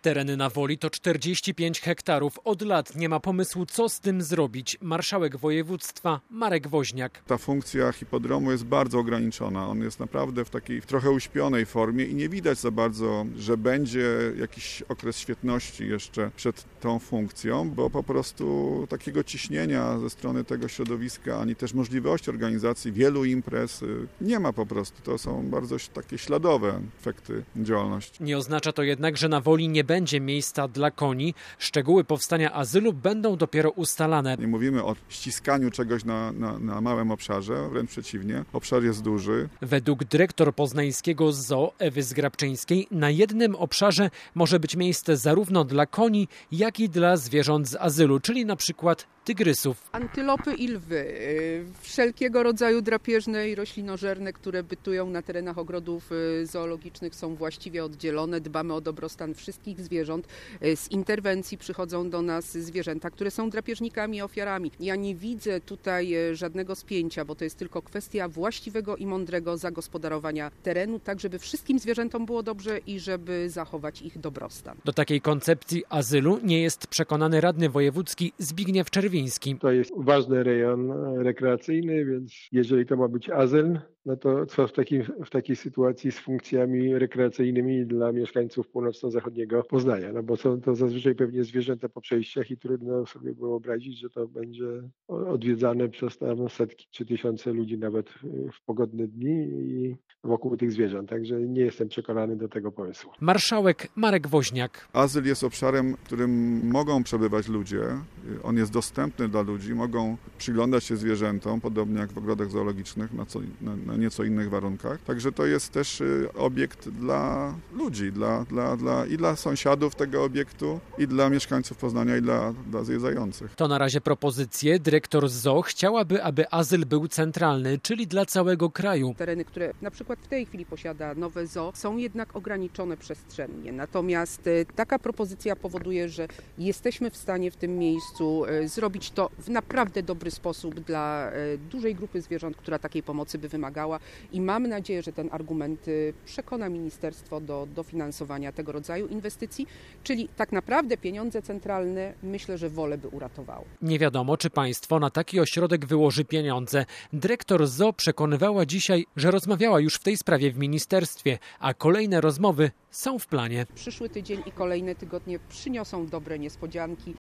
Tereny na Woli to 45 hektarów. Od lat nie ma pomysłu, co z tym zrobić. Marszałek województwa Marek Woźniak. Ta funkcja hipodromu jest bardzo ograniczona. On jest naprawdę w takiej trochę uśpionej formie i nie widać za bardzo, że będzie jakiś okres świetności jeszcze przed tą funkcją, bo po prostu takiego ciśnienia ze strony tego środowiska, ani też możliwości organizacji wielu imprez nie ma po prostu. To są bardzo takie śladowe efekty działalności. Nie oznacza to jednak, że na Woli nie będzie miejsca dla koni. Szczegóły powstania azylu będą dopiero ustalane. Nie mówimy o ściskaniu czegoś na małym obszarze, wręcz przeciwnie. Obszar jest duży. Według dyrektor poznańskiego ZOO Ewy Zgrabczyńskiej na jednym obszarze może być miejsce zarówno dla koni, jak i dla zwierząt z azylu, czyli na przykład tygrysów. Antylopy i lwy, wszelkiego rodzaju drapieżne i roślinożerne, które bytują na terenach ogrodów zoologicznych, są właściwie oddzielone. Dbamy o dobrostan wszystkich zwierząt. Z interwencji przychodzą do nas zwierzęta, które są drapieżnikami, ofiarami. Ja nie widzę tutaj żadnego spięcia, bo to jest tylko kwestia właściwego i mądrego zagospodarowania terenu, tak żeby wszystkim zwierzętom było dobrze i żeby zachować ich dobrostan. Do takiej koncepcji azylu nie jest przekonany radny wojewódzki Zbigniew Czerwiński. To jest ważny rejon rekreacyjny, więc jeżeli to ma być azyl, no to co w takiej sytuacji z funkcjami rekreacyjnymi dla mieszkańców północno-zachodniego Poznania? No bo są to zazwyczaj pewnie zwierzęta po przejściach i trudno sobie wyobrazić, że to będzie odwiedzane przez tam setki czy tysiące ludzi nawet w pogodne dni i wokół tych zwierząt. Także nie jestem przekonany do tego pomysłu. Marszałek Marek Woźniak. Azyl jest obszarem, w którym mogą przebywać ludzie. On jest dostępny dla ludzi, mogą przyglądać się zwierzętom, podobnie jak w ogrodach zoologicznych, na nieco innych warunkach. Także to jest też obiekt dla ludzi, i dla sąsiadów tego obiektu, i dla mieszkańców Poznania, i dla zwiedzających. To na razie propozycje. Dyrektor ZOO chciałaby, aby azyl był centralny, czyli dla całego kraju. Tereny, które na przykład w tej chwili posiada nowe ZOO, są jednak ograniczone przestrzennie. Natomiast taka propozycja powoduje, że jesteśmy w stanie w tym miejscu zrobić to w naprawdę dobry sposób dla dużej grupy zwierząt, która takiej pomocy by wymagała. I mam nadzieję, że ten argument przekona ministerstwo do dofinansowania tego rodzaju inwestycji, czyli tak naprawdę pieniądze centralne, myślę, że Wolę by uratowało. Nie wiadomo, czy państwo na taki ośrodek wyłoży pieniądze. Dyrektor ZOO przekonywała dzisiaj, że rozmawiała już w tej sprawie w ministerstwie, a kolejne rozmowy są w planie. Przyszły tydzień i kolejne tygodnie przyniosą dobre niespodzianki.